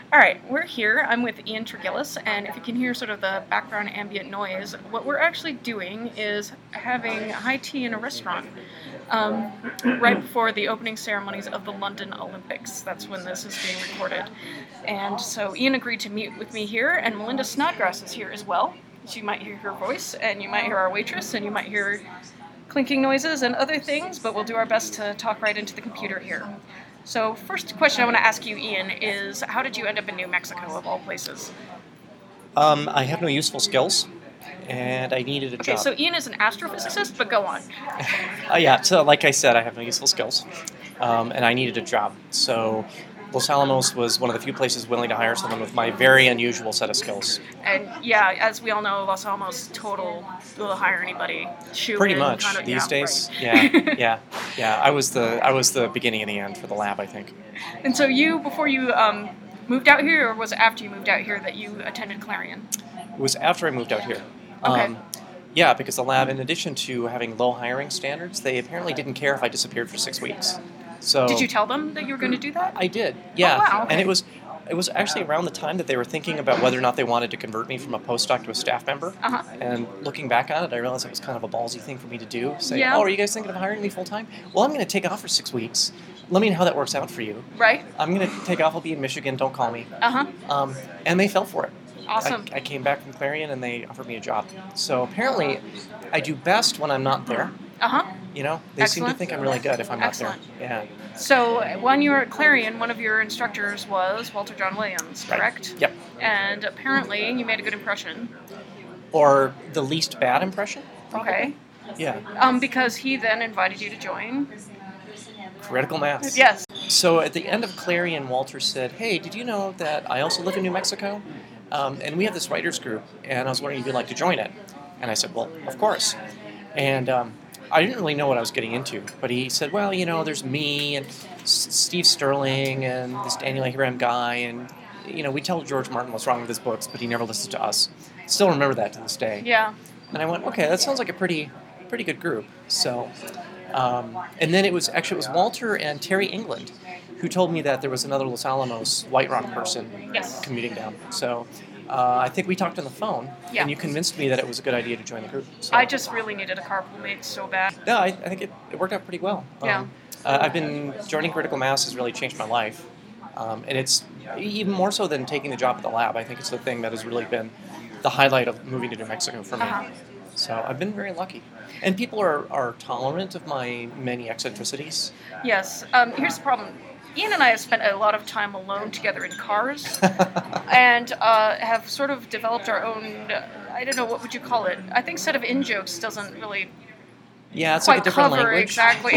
All right, we're here. I'm with Ian Tregillis, and if you can hear sort of the background ambient noise, what we're actually doing is having high tea in a restaurant right before the opening ceremonies of the London Olympics. That's when this is being recorded. And so Ian agreed to meet with me here, and Melinda Snodgrass is here as well. So you might hear her voice, and you might hear our waitress, and you might hear clinking noises and other things, but we'll do our best to talk right into the computer here. So first question I want to ask you, Ian, is how did you end up in New Mexico, of all places? I have no useful skills, and I needed a Okay, job. so Ian is an astrophysicist, but go on. Yeah, so like I said, I have no useful skills, and I needed a job. So Los Alamos was one of the few places willing to hire someone with my very unusual set of skills. And yeah, as we all know, Los Alamos total will hire anybody. Pretty much kind of, these days. Right. Yeah. I was the beginning and the end for the lab, I think. And so before you moved out here, or was it after you moved out here that you attended Clarion? It was after I moved out here. Okay. Yeah, because the lab, in addition to having low hiring standards, they apparently didn't care if I disappeared for 6 weeks. So Did you tell them that you were going to do that? I did, yeah. Oh, wow, okay. And it was actually around the time that they were thinking about whether or not they wanted to convert me from a postdoc to a staff member. Uh-huh. And looking back on it, I realized it was kind of a ballsy thing for me to do. Say, Yeah. oh, are you guys thinking of hiring me full-time? Well, I'm going to take off for 6 weeks. Let me know how that works out for you. Right? I'm going to take off. I'll be in Michigan. Don't call me. Uh-huh. And they fell for it. Awesome. I came back from Clarion, and they offered me a job. So apparently, I do best when I'm not there. Uh-huh. You know, they seem to Excellent. think I'm really good if I'm not there. Excellent. Yeah. So when you were at Clarion, one of your instructors was Walter John Williams, Right. correct? Yep. And apparently you made a good impression. Or the least bad impression. Okay. Yeah. Because he then invited you to join. Critical mass. Yes. So at the end of Clarion, Walter said, hey, did you know that I also live in New Mexico? And we have this writers group, and I was wondering if you'd like to join it. And I said, well, of course. And I didn't really know what I was getting into, but he said, well, you know, there's me and Steve Sterling and this Daniel Abraham guy, and, you know, we tell George Martin what's wrong with his books, but he never listens to us. Still remember that to this day. Yeah. And I went, okay, that sounds like a pretty good group. So, and then it was Walter and Terry England who told me that there was another Los Alamos White Rock person Yes. commuting down. So I think we talked on the phone, Yeah. and you convinced me that it was a good idea to join the group. So, I just really needed a carpool mate so bad. no, I think it worked out pretty well. Yeah. I've been joining Critical Mass has really changed my life, and it's even more so than taking the job at the lab. I think it's the thing that has really been the highlight of moving to New Mexico for me. Uh-huh. So I've been very lucky, and people are tolerant of my many eccentricities. Yes. Here's the problem. Ian and I have spent a lot of time alone together in cars and have sort of developed our own, I don't know, what would you call it? I think set of in-jokes doesn't really Yeah, it's quite like a different cover language. exactly.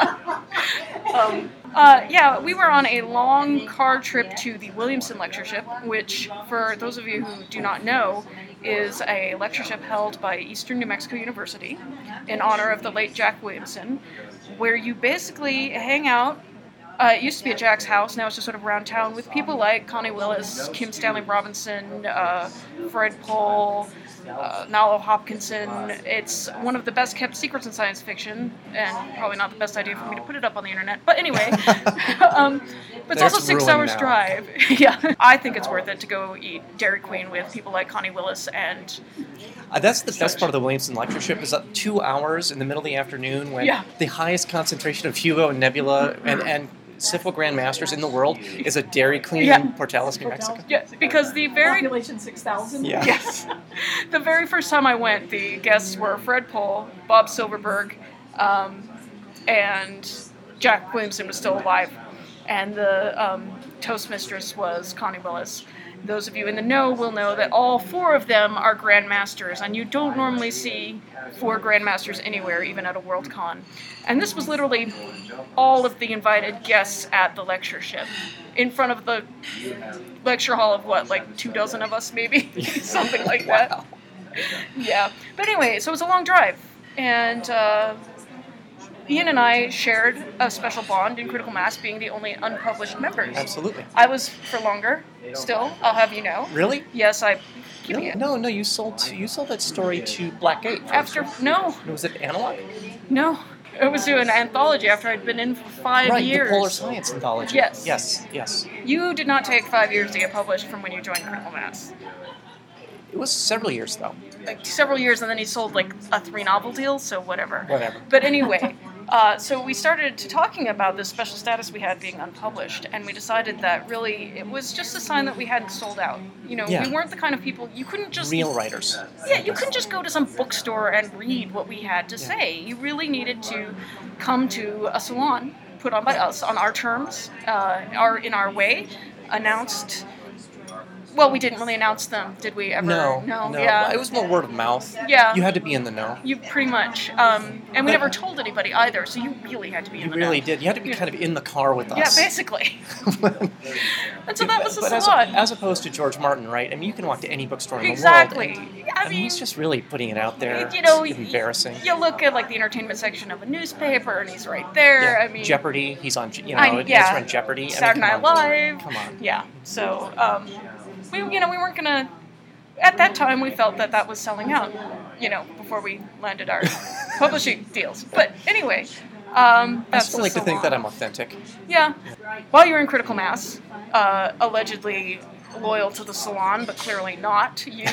Yeah. We were on a long car trip to the Williamson Lectureship, which, for those of you who do not know, is a lectureship held by Eastern New Mexico University in honor of the late Jack Williamson, where you basically hang out. It used to be at Jack's house, now it's just sort of around town with people like Connie Willis, Kim Stanley Robinson, Fred Pohl, Nalo Hopkinson. It's one of the best kept secrets in science fiction, and probably not the best idea for me to put it up on the internet. But anyway, but it's That's also 6 ruined hours now. drive. Yeah, I think it's worth it to go eat Dairy Queen with people like Connie Willis and That's the best part of the Williamson Lectureship is that 2 hours in the middle of the afternoon when Yeah. the highest concentration of Hugo and Nebula and Syphil Grandmasters in the world is a Dairy Queen Yeah. in Portales, New Mexico. yeah, because the very Population 6,000. Yeah. Yes. The very first time I went, the guests were Fred Pohl, Bob Silverberg, and Jack Williamson was still alive. And the Toastmistress was Connie Willis. Those of you in the know will know that all 4 of them are Grandmasters, and you don't normally see 4 Grandmasters anywhere, even at a World Con. And this was literally all of the invited guests at the lectureship, in front of the lecture hall of what, like 24 of us maybe? Something like that. Wow. Yeah. But anyway, so it was a long drive. And Ian and I shared a special bond in Critical Mass, being the only unpublished members. Absolutely. I was for longer, still, I'll have you know. Really? Yes, I'm keeping it. No, you sold that story to Blackgate. After, no, Was it Analog? no. It was to an anthology after I'd been in for 5 Right, years. the Polar Science Anthology. Yes. Yes. You did not take 5 years to get published from when you joined Critical Mass. It was several years, though. Like several years, and then he sold like a 3-novel deal, so whatever. Whatever. But anyway, so we started talking about this special status we had being unpublished, and we decided that really it was just a sign that we hadn't sold out. You know, Yeah. we weren't the kind of people, you couldn't just... Real writers. Yeah, you couldn't just go to some bookstore and read what we had to say. You really needed to come to a salon put on by us on our terms, in our way, announced... Well, we didn't really announce them, did we ever? No. Yeah. It was more word of mouth. Yeah. You had to be in the know. You pretty much. And we never told anybody either, so you really had to be in You the really know. did. You had to be kind of in the car with Yeah, us. basically. And so that was the But salon. as opposed to George Martin, right? I mean, you can walk to any bookstore in the Exactly. world. And, I mean, he's just really putting it out there. you know, It's embarrassing. You look at like the entertainment section of a newspaper, and he's right there. Yeah. I mean, Jeopardy. He's on. He's yeah. on Jeopardy. Saturday Night Live. Come on. Yeah. So, we weren't gonna. At that time, we felt that was selling out. Before we landed our publishing deals. But anyway, I that's still the like to think salon. that I'm authentic. Yeah. While you were in Critical Mass, allegedly loyal to the salon, but clearly not, you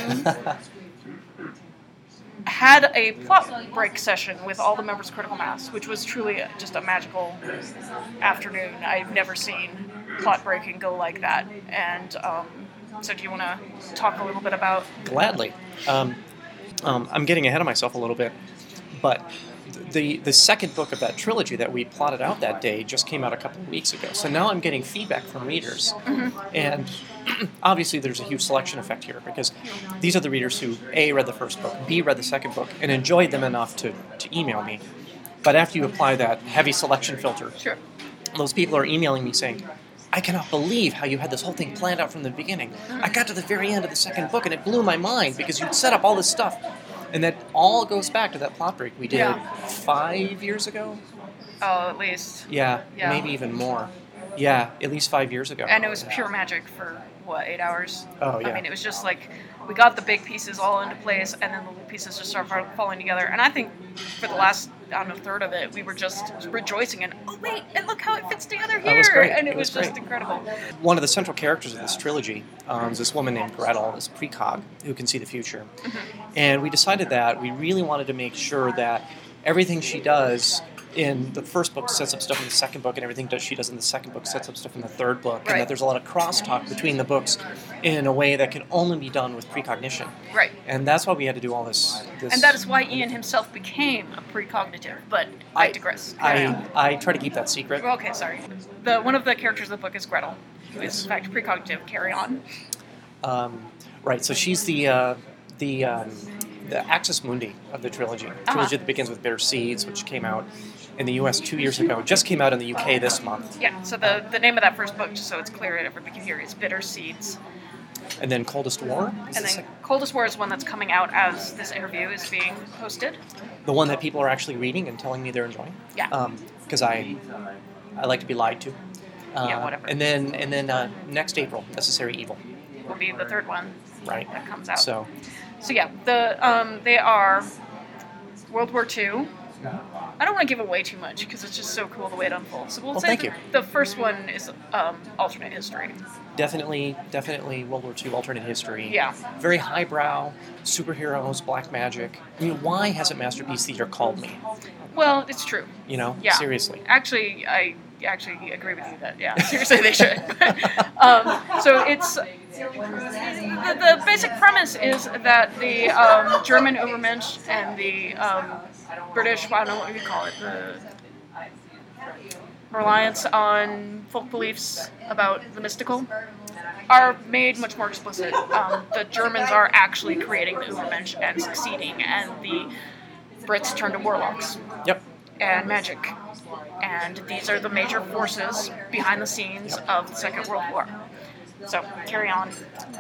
had a plot break session with all the members of Critical Mass, which was truly just a magical afternoon. I've never seen plot breaking go like that. And so do you want to talk a little bit about... Gladly. I'm getting ahead of myself a little bit, but the second book of that trilogy that we plotted out that day just came out a couple of weeks ago. So now I'm getting feedback from readers. And obviously there's a huge selection effect here because these are the readers who A, read the first book, B, read the second book, and enjoyed them enough to email me. But after you apply that heavy selection filter, Sure. those people are emailing me saying, I cannot believe how you had this whole thing planned out from the beginning. I got to the very end of the second book and it blew my mind because you'd set up all this stuff. And that all goes back to that plot break we did 5 years ago? Oh, at least. Yeah, Yeah. maybe even more. Yeah, at least 5 years ago. And it was pure magic for, 8 hours? Oh, yeah. I mean, it was just like, we got the big pieces all into place, and then the little pieces just started falling together. And I think for the last, third of it, we were just rejoicing and, oh, wait, and look how it fits together here. That was great. And it It was was just great. incredible. One of the central characters of this trilogy is this woman named Gretel, this precog, who can see the future. And we decided that we really wanted to make sure that everything she does in the first book sets up stuff in the second book, and everything that she does in the second book sets up stuff in the third book, and Right. that there's a lot of crosstalk between the books in a way that can only be done with precognition. Right. And that's why we had to do all this. And that is why Ian himself became a precognitive, but I digress. Carry on. I try to keep that secret. Well, okay, sorry. One of the characters of the book is Gretel, who is in fact precognitive. Carry on. Right, so she's the Axis Mundi of the trilogy. Trilogy that begins with Bitter Seeds, which came out in the U.S. 2 years ago. Just came out in the U.K. this month. Yeah, so the name of that first book, just so it's clear and everybody can hear, is Bitter Seeds. And then Coldest War. And then Coldest War is one that's coming out as this interview is being posted. The one that people are actually reading and telling me they're enjoying. Yeah. Because I like to be lied to. Yeah, whatever. And then next April, Necessary Evil. Will be the third one Right. that comes out. So yeah, they are World War II. I don't want to give away too much because it's just so cool the way it unfolds. So we'll say thank that you. the first one is alternate history. definitely World War II alternate history. Yeah. Very highbrow, superheroes, black magic. I mean, why hasn't Masterpiece Theater called me? Well, it's true. You know, Yeah. seriously. Actually, I agree with you that, yeah, seriously they should. So it's, the basic premise is that the German Übermensch and the British, I don't know what you call it, the reliance on folk beliefs about the mystical are made much more explicit. The Germans are actually creating the Übermensch and succeeding, and the Brits turn to warlocks. Yep. And magic. And these are the major forces behind the scenes of the Second World War. So, carry on.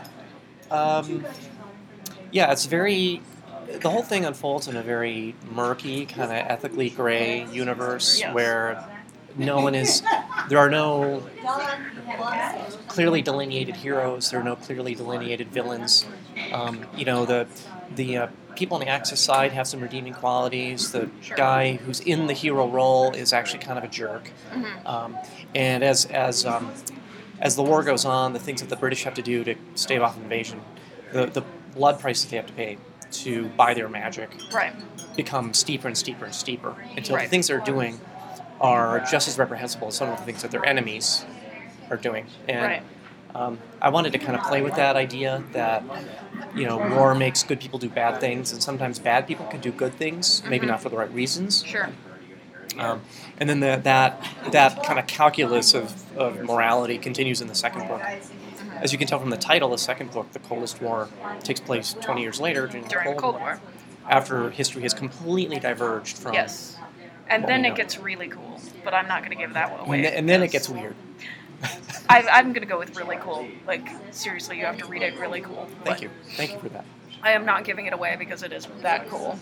Yeah, it's very... The whole thing unfolds in a very murky, kind of ethically gray universe Yes. where there are no clearly delineated heroes, there are no clearly delineated villains. The people on the Axis side have some redeeming qualities. The Sure. guy who's in the hero role is actually kind of a jerk. And as the war goes on, the things that the British have to do to stave off invasion, the blood prices they have to pay to buy their magic Right. become steeper and steeper and steeper until the Right. things they're doing are just as reprehensible as some of the things that their enemies are doing. And Right. I wanted to kind of play with that idea that, war makes good people do bad things, and sometimes bad people can do good things, maybe not for the right reasons. Sure. And then that kind of calculus of morality continues in the second book. As you can tell from the title, the second book, The Coldest War, takes place 20 years later during During the Cold War. after history has completely diverged from... Yes. And What then we it know. gets really cool, but I'm not going to give that one away. And then it because gets weird. I'm going to go with really cool. Like, seriously, you have to read it really cool. Thank you for that. I am not giving it away because it is that cool.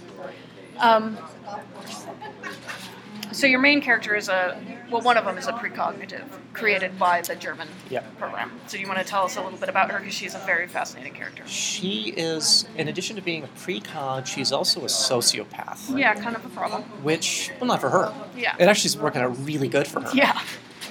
So your main character is one of them is a precognitive created by the German Yeah. program. So you want to tell us a little bit about her because she's a very fascinating character. She is, in addition to being a precog, she's also a sociopath, Yeah, kind of a problem. which, well, not for her. Yeah. It actually is working out really good for her. Yeah.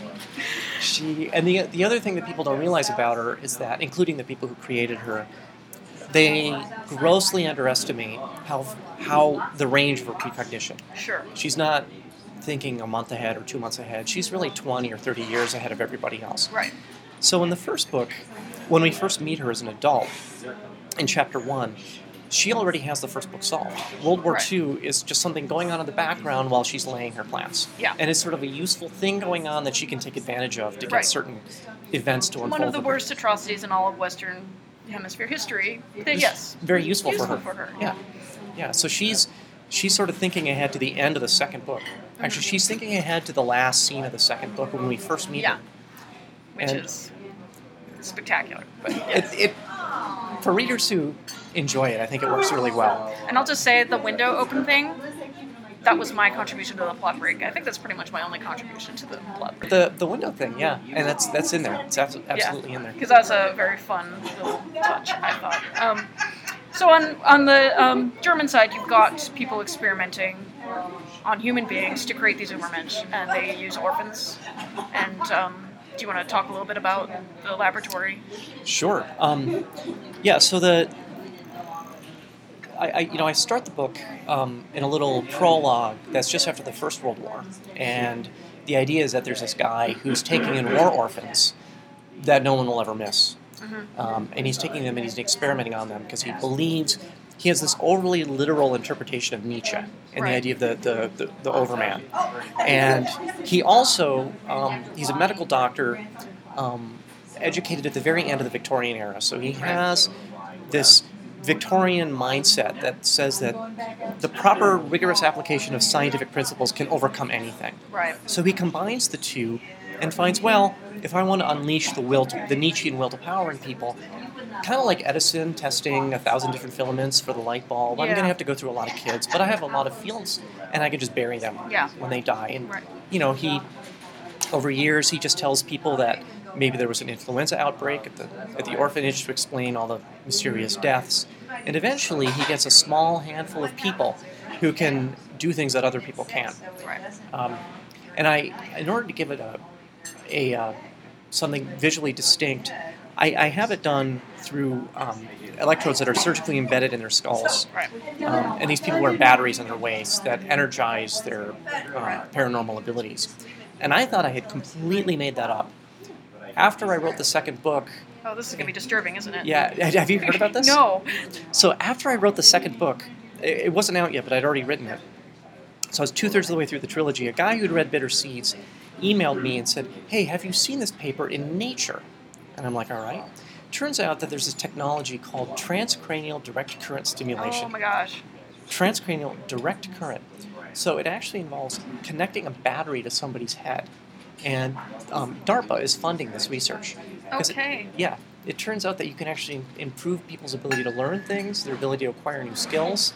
The other thing that people don't realize about her is that, including the people who created her, they grossly underestimate how the range of her precognition. Sure. She's not thinking a month ahead or 2 months ahead. She's really 20 or 30 years ahead of everybody else. Right. So in the first book, when we first meet her as an adult, in chapter 1, she already has the first book solved. World War Right. II is just something going on in the background while she's laying her plans. Yeah. And it's sort of a useful thing going on that she can take advantage of to get Right. certain events to unfold. One of the with her. worst atrocities in all of Western Hemisphere history. Yes. Very useful for Useful her. for her. Yeah. Yeah, so she's sort of thinking ahead to the end of the second book. Actually, she's thinking ahead to the last scene of the second book when we first meet Yeah. her. Which And- is spectacular. But yes. It for readers who enjoy it, I think it works really well. And I'll just say the window open thing, that was my contribution to the plot break. I think that's pretty much my only contribution to the plot break. The window thing, yeah, and that's in there. It's absolutely in there. Because that was a very fun little touch, I thought. So on the German side, you've got people experimenting on human beings to create these Ubermensch, and they use orphans. And do you want to talk a little bit about the laboratory? Sure. Yeah. So I start the book in a little prologue that's just after the First World War, and the idea is that there's this guy who's taking in war orphans that no one will ever miss, and he's taking them and he's experimenting on them because he believes he has this overly literal interpretation of Nietzsche and the Right. idea of the overman, and he also he's a medical doctor. Educated at the very end of the Victorian era. So he has this Victorian mindset that says that the proper rigorous application of scientific principles can overcome anything. Right. So he combines the two and finds, well, if I want to unleash the Nietzschean will to power in people, kind of like Edison testing 1,000 different filaments for the light bulb, I'm Yeah. going to have to go through a lot of kids, but I have a lot of fields, and I can just bury them Yeah. when they die. And, Right. he, over years, he just tells people that maybe there was an influenza outbreak at the orphanage to explain all the mysterious deaths. And eventually he gets a small handful of people who can do things that other people can't. Right. And in order to give it a something visually distinct, I have it done through electrodes that are surgically embedded in their skulls. Right. And these people wear batteries on their waists that energize their paranormal abilities. And I thought I had completely made that up. After I wrote the second book, Oh, this is going to be disturbing, isn't it? yeah, have you heard about this? No. So after I wrote the second book, it wasn't out yet, but I'd already written it. So I was 2/3 of the way through the trilogy. A guy who'd read Bitter Seeds emailed me and said, "Hey, have you seen this paper in Nature?" And I'm like, all right. Turns out that there's this technology called transcranial direct current stimulation. Oh my gosh. Transcranial direct current. So it actually involves connecting a battery to somebody's head. And DARPA is funding this research. 'Cause Okay. it turns out that you can actually improve people's ability to learn things, their ability to acquire new skills.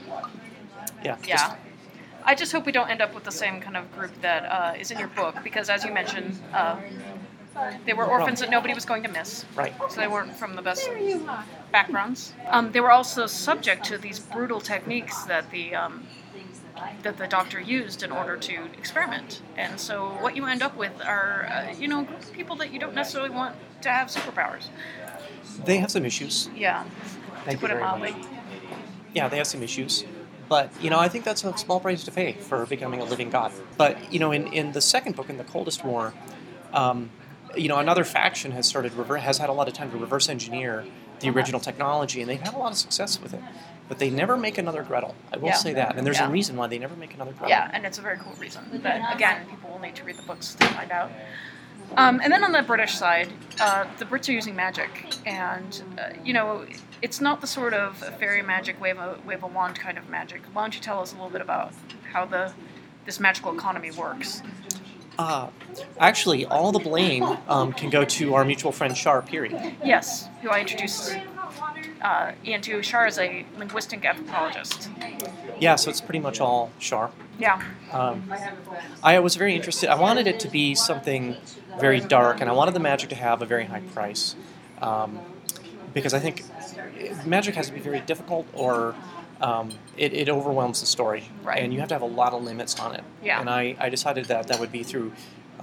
Yeah. I just hope we don't end up with the same kind of group that is in your book, because as you mentioned, They were orphans that nobody was going to miss. Right. So they weren't from the best backgrounds. They were also subject to these brutal techniques that the doctor used in order to experiment. And so what you end up with are, people that you don't necessarily want to have superpowers. They have some issues. Yeah, Thank to put you it very mildly. much. Yeah, they have some issues. But, I think that's a small price to pay for becoming a living god. But, in the second book, in The Coldest War, another faction has had a lot of time to reverse engineer the original technology, and they've had a lot of success with it. But they never make another Gretel. I will say that. And there's a reason why they never make another Gretel. Yeah, and it's a very cool reason. But again, people will need to read the books to find out. And then on the British side, the Brits are using magic. And, it's not the sort of fairy magic, wave a wand kind of magic. Why don't you tell us a little bit about how this magical economy works? Actually, all the blame can go to our mutual friend Shar Piri. Yes, who I introduced Ian to. Shar is a linguistic anthropologist. Yeah, so it's pretty much all Shar. Yeah. I was very interested. I wanted it to be something very dark, and I wanted the magic to have a very high price. Because I think magic has to be very difficult, or it overwhelms the story. Right. And you have to have a lot of limits on it. Yeah. And I decided that would be through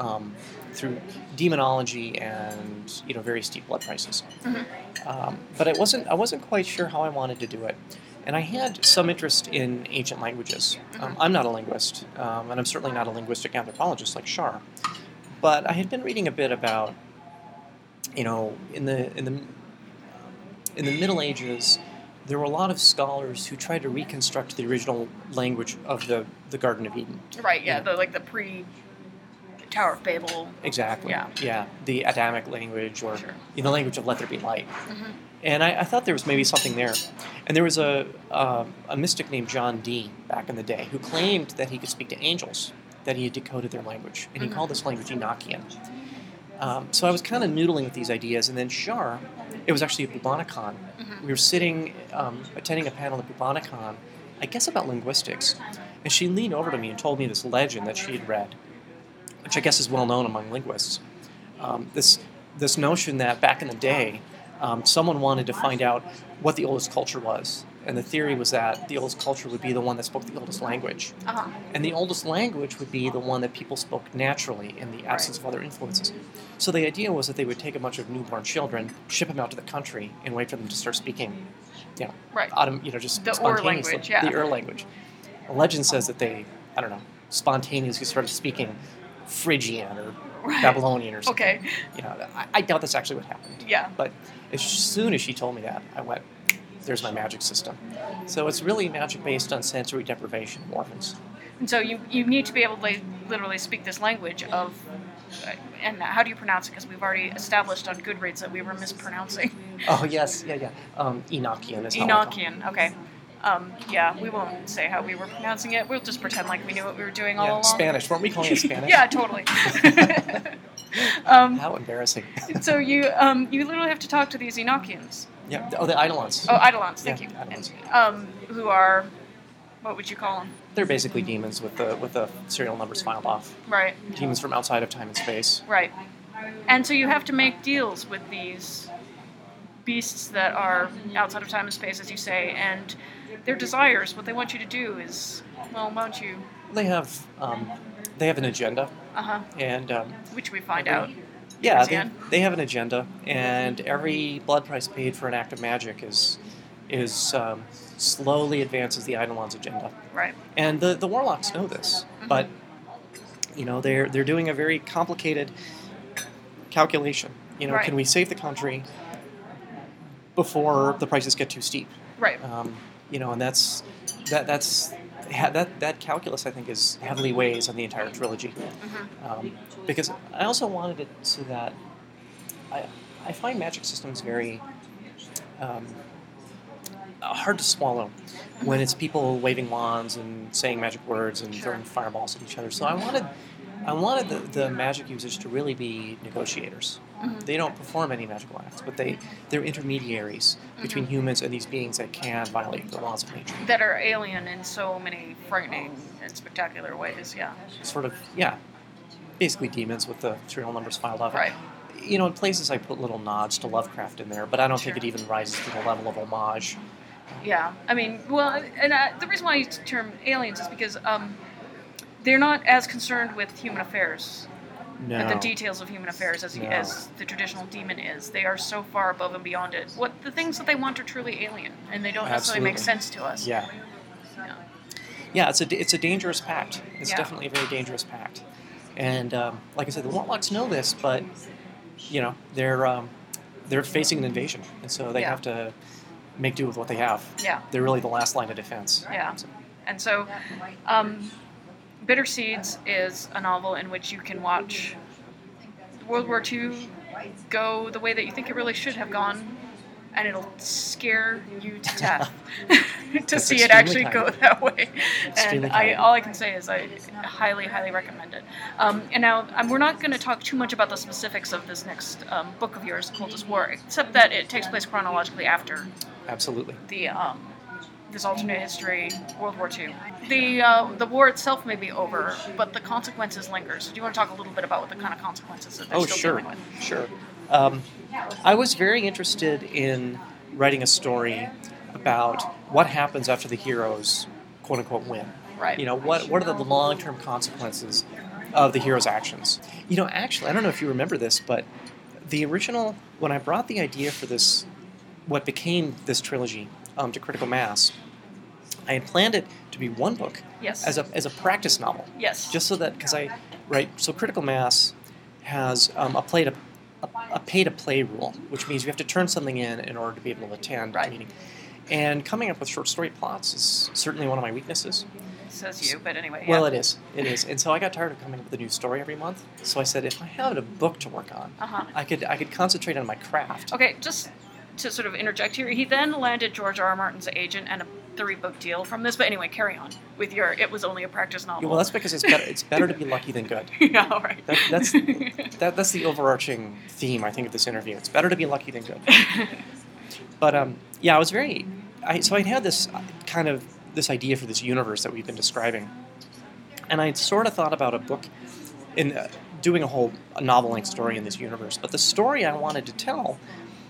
demonology and very steep blood prices. Mm-hmm. But I wasn't quite sure how I wanted to do it. And I had some interest in ancient languages. I'm not a linguist, and I'm certainly not a linguistic anthropologist like Shar. But I had been reading a bit about, in the Middle Ages, there were a lot of scholars who tried to reconstruct the original language of the Garden of Eden. Right. Yeah. The pre-Tower of Babel. Exactly. Yeah. The Adamic language, or Sure. the language of let there be light. Mm-hmm. And I thought there was maybe something there. And there was a mystic named John Dee back in the day who claimed that he could speak to angels, that he had decoded their language. And he called this language Enochian. So I was kind of noodling with these ideas. And then Shar, it was actually a Bubonicon. Mm-hmm. We were sitting, attending a panel at Bubonicon, I guess about linguistics. And she leaned over to me and told me this legend that she had read, which I guess is well known among linguists. This notion that back in the day, someone wanted to find out what the oldest culture was. And the theory was that the oldest culture would be the one that spoke the oldest language. Uh-huh. And the oldest language would be the one that people spoke naturally in the absence of other influences. So the idea was that they would take a bunch of newborn children, ship them out to the country, and wait for them to start speaking, Right. just The Ur spontaneously. language, yeah. The Ur language. The legend says that they, spontaneously started speaking Phrygian or Babylonian or something. Okay. I doubt that's actually what happened. Yeah. But as soon as she told me that, I went, there's my magic system. So it's really magic based on sensory deprivation of orphans. And so you need to be able to literally speak this language of, and how do you pronounce it? Because we've already established on Goodreads that we were mispronouncing. Oh, yes, yeah. Enochian is how I call it. Enochian, okay. We won't say how we were pronouncing it. We'll just pretend like we knew what we were doing all along. Spanish. Weren't we calling it Spanish? Yeah, totally. How embarrassing. So you literally have to talk to these Enochians. Yeah. Oh, the Eidolons. Oh, Eidolons, thank Yeah, you. Eidolons. Who are, what would you call them? They're basically demons with the serial numbers filed off. Right. Demons from outside of time and space. Right. And so you have to make deals with these beasts that are outside of time and space, as you say, and their desires, what they want you to do is, well, why don't you... They have an agenda. Uh-huh. And which we find out. yeah, towards the end. they have an agenda, and every blood price paid for an act of magic is slowly advances the Eidolon's agenda. Right. And the warlocks know this, but they're doing a very complicated calculation. Right. Can we save the country before the prices get too steep? Right. And that calculus, I think, is heavily weighs on the entire trilogy. Mm-hmm. Because I also wanted it so that I find magic systems very hard to swallow when it's people waving wands and saying magic words and throwing fireballs at each other. So I wanted the magic users to really be negotiators. Mm-hmm. They don't perform any magical acts, but they're intermediaries between humans and these beings that can violate the laws of nature. That are alien in so many frightening and spectacular ways, yeah. Sort of, basically demons with the serial numbers filed off. Right. in places I put little nods to Lovecraft in there, but I don't think Sure. it even rises to the level of homage. Yeah, I mean, well, and the reason why I use the term aliens is because they're not as concerned with human affairs, No. with the details of human affairs as No. as the traditional demon is. They are so far above and beyond it. What the things that they want are truly alien, and they don't necessarily make Absolutely. sense to us. Yeah. Yeah. Yeah, it's a dangerous pact. It's Yeah. definitely a very dangerous pact. And like I said, the Warlocks know this, but they're facing an invasion, and so they Yeah. have to make do with what they have. Yeah. They're really the last line of defense. Yeah. So- And so, Bitter Seeds is a novel in which you can watch World War II go the way that you think it really should have gone, and it'll scare you to death to That's see it extremely actually kind. go that way. Extremely And kind. all I can say is I highly, highly recommend it. And now we're not going to talk too much about the specifics of this next book of yours, Coldest War, except that it takes place chronologically after Absolutely. the this alternate history, World War II. The war itself may be over, but the consequences linger. So do you want to talk a little bit about what the kind of consequences that they're Oh, still sure, dealing with? sure. I was very interested in writing a story about what happens after the heroes, quote unquote, win. Right. What are the long-term consequences of the hero's actions? Actually, I don't know if you remember this, but the original, when I brought the idea for this, what became this trilogy, to Critical Mass, I had planned it to be one book Yes. as a practice novel. Yes. Just so that, so Critical Mass has a pay-to-play rule, which means you have to turn something in order to be able to attend Right. a meeting. And coming up with short story plots is certainly one of my weaknesses. Says you, but anyway. Well, yeah. it is. And so I got tired of coming up with a new story every month. So I said, if I had a book to work on, Uh-huh. I could concentrate on my craft. Okay, just to sort of interject here, he then landed George R. R. Martin's agent and a 3-book deal from this. But anyway, carry on with your. It was only a practice novel. Yeah, well, that's because it's better to be lucky than good. yeah, all right. That's the overarching theme, I think, of this interview. It's better to be lucky than good. But yeah, I was so I had this kind of this idea for this universe that we've been describing, and I sort of thought about a book in doing a novel-length story in this universe. But the story I wanted to tell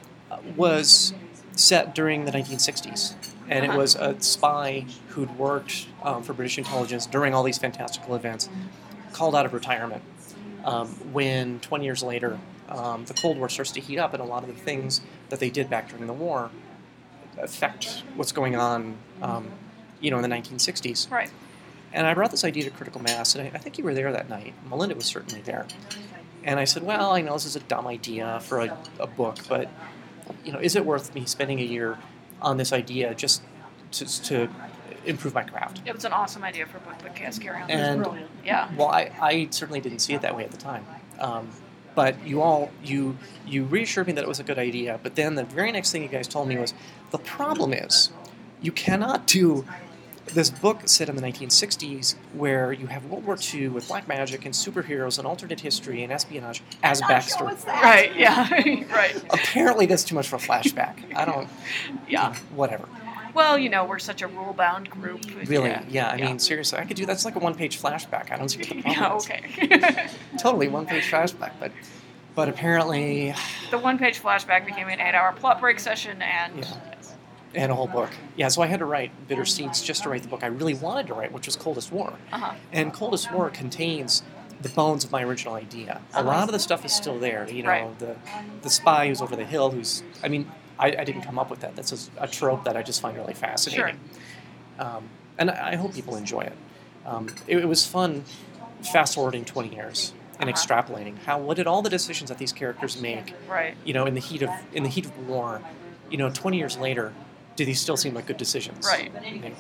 was set during the 1960s, and it Uh-huh. was a spy who'd worked for British intelligence during all these fantastical events, called out of retirement when 20 years later the Cold War starts to heat up, and a lot of the things that they did back during the war affect what's going on, in the 1960s. Right. And I brought this idea to Critical Mass, and I think you were there that night. Melinda was certainly there. And I said, well, I know this is a dumb idea for a book, but is it worth me spending a year on this idea just to improve my craft? It was an awesome idea for a book, but yes, carry on. And Yeah. well, I certainly didn't see it that way at the time. But you reassured me that it was a good idea. But then the very next thing you guys told me was, the problem is, you cannot do this book set in the 1960s where you have World War II with black magic and superheroes and alternate history and espionage as backstory. Right, yeah, right. Apparently that's too much for a flashback. I don't... Yeah. Whatever. Well, we're such a rule-bound group. Really? Yeah, I mean, seriously, I could do... That's like a one-page flashback. I don't see what the problem Yeah, is. okay. Totally one-page flashback, but apparently... The one-page flashback became an 8-hour plot break session, and... Yeah. And a whole book. Yeah, so I had to write Bitter Seeds just to write the book I really wanted to write, which was Coldest War. Uh-huh. And Coldest War contains the bones of my original idea. A Uh-huh. lot of the stuff is still there. Right. The spy who's over the hill, I didn't come up with that. That's a trope that I just find really fascinating. And I hope people enjoy it. It was fun fast-forwarding 20 years and Uh-huh. extrapolating what did all the decisions that these characters make, Right. in the heat of war, 20 years later, do these still seem like good decisions? Right.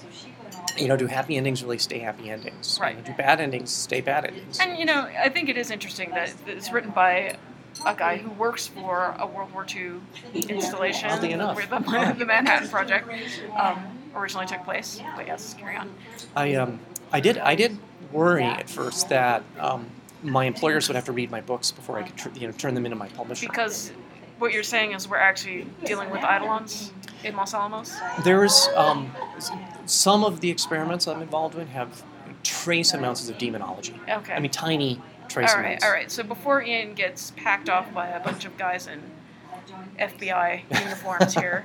Do happy endings really stay happy endings? Right. Do bad endings stay bad endings? And, I think it is interesting that it's written by a guy who works for a World War II installation Oddly enough. where the Manhattan Project originally took place. But yes, carry on. I did worry at first that my employers would have to read my books before I could turn them into my publisher. Because what you're saying is we're actually dealing with Eidolons in Los Alamos? There's some of the experiments I'm involved in have trace amounts of demonology. Okay. I mean, tiny Tracy All right, Mintz. all right. So before Ian gets packed off by a bunch of guys in FBI uniforms here.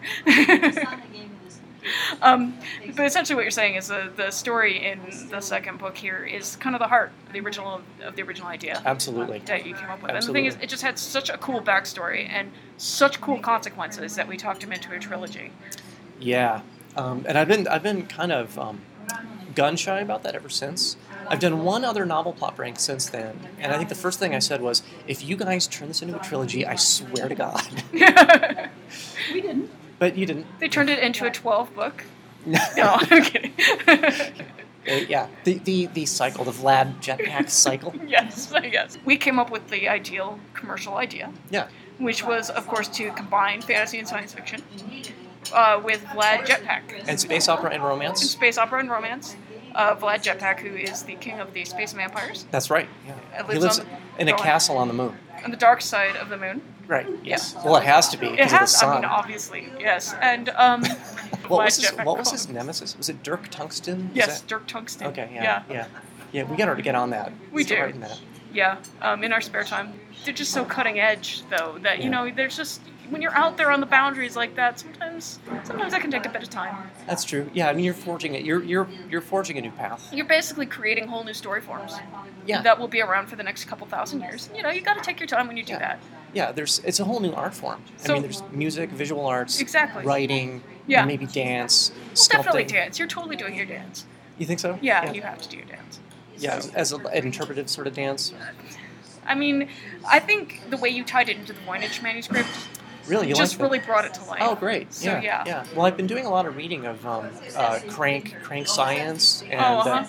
But essentially, what you're saying is the story in the second book here is kind of the heart of the original idea. Absolutely. That you came up with. Absolutely. And the thing is, it just had such a cool backstory and such cool consequences that we talked him into a trilogy. Yeah, and I've been kind of gun shy about that ever since. I've done one other novel plot break since then, and I think the first thing I said was, if you guys turn this into a trilogy, I swear to God. We didn't. But you didn't. They turned it into a 12-book. No, I'm kidding. Yeah, the cycle, the Vlad jetpack cycle. Yes. We came up with the ideal commercial idea, Yeah, which was, of course, to combine fantasy and science fiction with Vlad Jetpack. and space opera and And romance. space opera and romance. Vlad Jetpack, who is the king of the space vampires, That's right. Yeah, he lives lives on in a the- castle on the moon. on the dark side of the moon. Right. Yes. Yeah. Well, it has to be It because of the has, sun. I mean, obviously, yes. And What was Vlad his, Jetpack what was calls- his nemesis? Was it Dirk Tungsten? Was Yes, that- Dirk Tungsten. Okay. Yeah. Yeah. We got to get on that. We Start do. writing that. Yeah, in our spare time. They're just so cutting edge, though, that, you Yeah. know, there's just, when you're out there on the boundaries like that, sometimes that can take a bit of time. That's true. Yeah. I mean, you're forging it. You're forging a new path. You're basically creating whole new story forms Yeah. that will be around for the next couple thousand years. You know, you got to take your time when you do Yeah. that. Yeah. It's a whole new art form. I So- mean, there's music, visual arts, Exactly. writing, Yeah. maybe dance, Well, sculpting. definitely dance. You're totally doing your dance. You think so? Yeah, you have to do your dance. Yeah, So- as an interpretive sort of dance. I mean, I think the way you tied it into the Voynich manuscript Really, you just like that? really brought it to life. Oh, great! So, yeah. Well, I've been doing a lot of reading of Crank Science and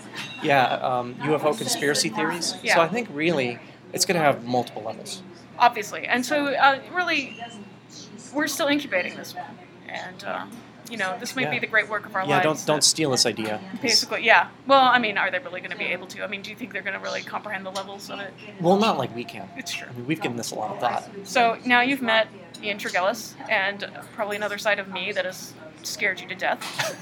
UFO conspiracy theories. Yeah. So I think really it's going to have multiple levels. Obviously. And so, really, we're still incubating this one. And, you know, this might Yeah. be the great work of our Yeah, lives. don't steal this idea. Basically, yeah. Well, I mean, are they really going to be able to? I mean, do you think they're going to really comprehend the levels of it? Well, not like we can. It's true. I mean, we've given this a lot of thought. So now you've met Ian Tregillis, and probably another side of me that has scared you to death.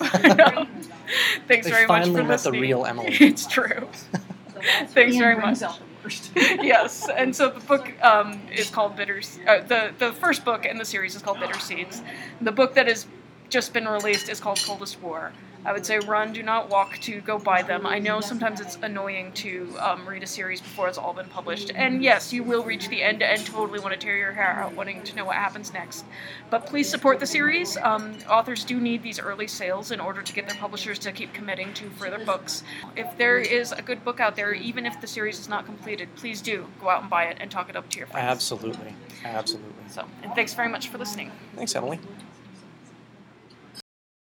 Thanks They very much finally for met the listening. real Emily. It's true. Thanks Ian very brings much. out the worst. Yes, and so the book is called Bitter. The first book in the series is called Bitter Seeds. The book that has just been released is called Coldest War. I would say run, do not walk to go buy them. I know sometimes it's annoying to read a series before it's all been published. And yes, you will reach the end and totally want to tear your hair out wanting to know what happens next. But please support the series. Authors do need these early sales in order to get their publishers to keep committing to further books. If there is a good book out there, even if the series is not completed, please do go out and buy it and talk it up to your friends. Absolutely. So, and thanks very much for listening. Thanks, Emily.